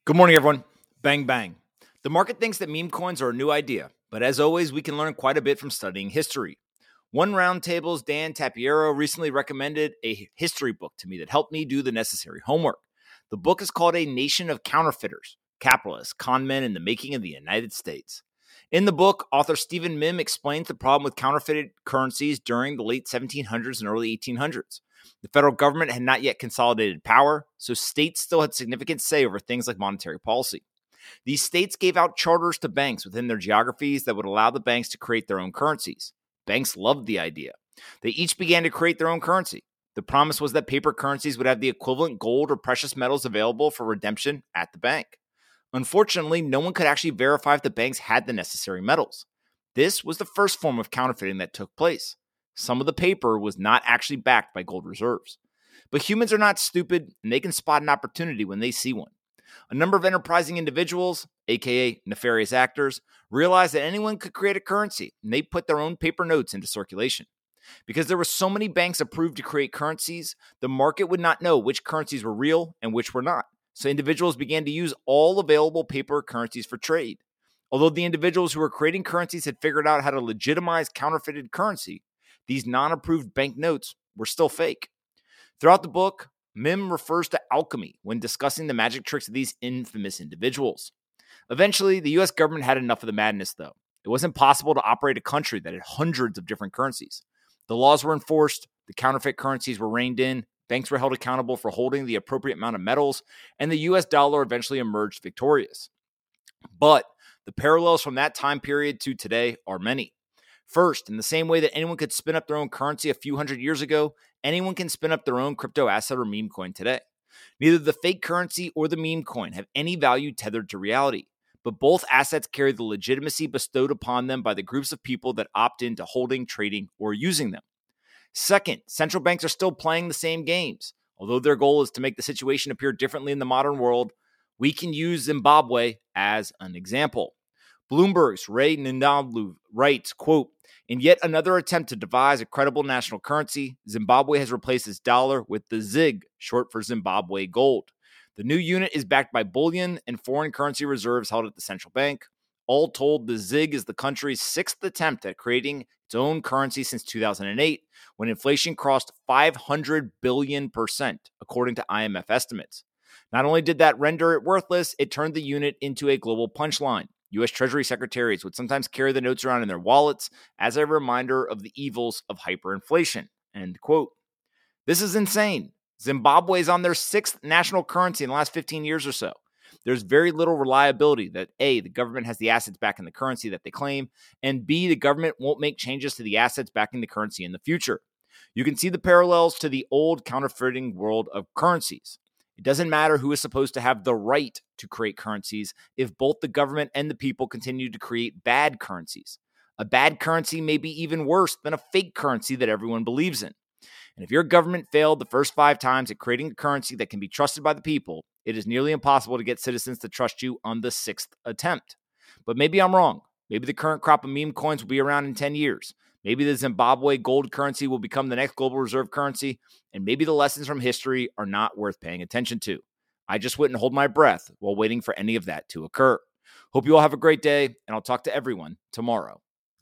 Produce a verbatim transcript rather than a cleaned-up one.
Good morning, everyone. Bang, bang. The market thinks that meme coins are a new idea, but as always, we can learn quite a bit from studying history. One Roundtable's Dan Tapiero recently recommended a history book to me that helped me do the necessary homework. The book is called A Nation of Counterfeiters, Capitalists, Conmen, and the Making of the United States. In the book, author Stephen Mihm explains the problem with counterfeited currencies during the late seventeen hundreds and early eighteen hundreds. The federal government had not yet consolidated power, so states still had significant say over things like monetary policy. These states gave out charters to banks within their geographies that would allow the banks to create their own currencies. Banks loved the idea. They each began to create their own currency. The promise was that paper currencies would have the equivalent gold or precious metals available for redemption at the bank. Unfortunately, no one could actually verify if the banks had the necessary metals. This was the first form of counterfeiting that took place. Some of the paper was not actually backed by gold reserves. But humans are not stupid, and they can spot an opportunity when they see one. A number of enterprising individuals, aka nefarious actors, realized that anyone could create a currency, and they put their own paper notes into circulation. Because there were so many banks approved to create currencies, the market would not know which currencies were real and which were not. So individuals began to use all available paper currencies for trade. Although the individuals who were creating currencies had figured out how to legitimize counterfeited currency, these non-approved banknotes were still fake. Throughout the book, Mihm refers to alchemy when discussing the magic tricks of these infamous individuals. Eventually, the U S government had enough of the madness, though. It wasn't possible to operate a country that had hundreds of different currencies. The laws were enforced, the counterfeit currencies were reined in, banks were held accountable for holding the appropriate amount of metals, and the U S dollar eventually emerged victorious. But the parallels from that time period to today are many. First, in the same way that anyone could spin up their own currency a few hundred years ago, anyone can spin up their own crypto asset or meme coin today. Neither the fake currency or the meme coin have any value tethered to reality, but both assets carry the legitimacy bestowed upon them by the groups of people that opt into holding, trading, or using them. Second, central banks are still playing the same games. Although their goal is to make the situation appear differently in the modern world, we can use Zimbabwe as an example. Bloomberg's Ray Ndablu writes, quote, "In yet another attempt to devise a credible national currency, Zimbabwe has replaced its dollar with the ZiG, short for Zimbabwe gold. The new unit is backed by bullion and foreign currency reserves held at the central bank. All told, the ZiG is the country's sixth attempt at creating its own currency since two thousand eight, when inflation crossed five hundred billion percent, according to I M F estimates. Not only did that render it worthless, it turned the unit into a global punchline. U S Treasury secretaries would sometimes carry the notes around in their wallets as a reminder of the evils of hyperinflation." End quote. This is insane. Zimbabwe is on their sixth national currency in the last fifteen years or so. There's very little reliability that A, the government has the assets back in the currency that they claim, and B, the government won't make changes to the assets backing the currency in the future. You can see the parallels to the old counterfeiting world of currencies. It doesn't matter who is supposed to have the right to create currencies if both the government and the people continue to create bad currencies. A bad currency may be even worse than a fake currency that everyone believes in. And if your government failed the first five times at creating a currency that can be trusted by the people, it is nearly impossible to get citizens to trust you on the sixth attempt. But maybe I'm wrong. Maybe the current crop of meme coins will be around in ten years. Maybe the Zimbabwe gold currency will become the next global reserve currency, and maybe the lessons from history are not worth paying attention to. I just wouldn't hold my breath while waiting for any of that to occur. Hope you all have a great day, and I'll talk to everyone tomorrow.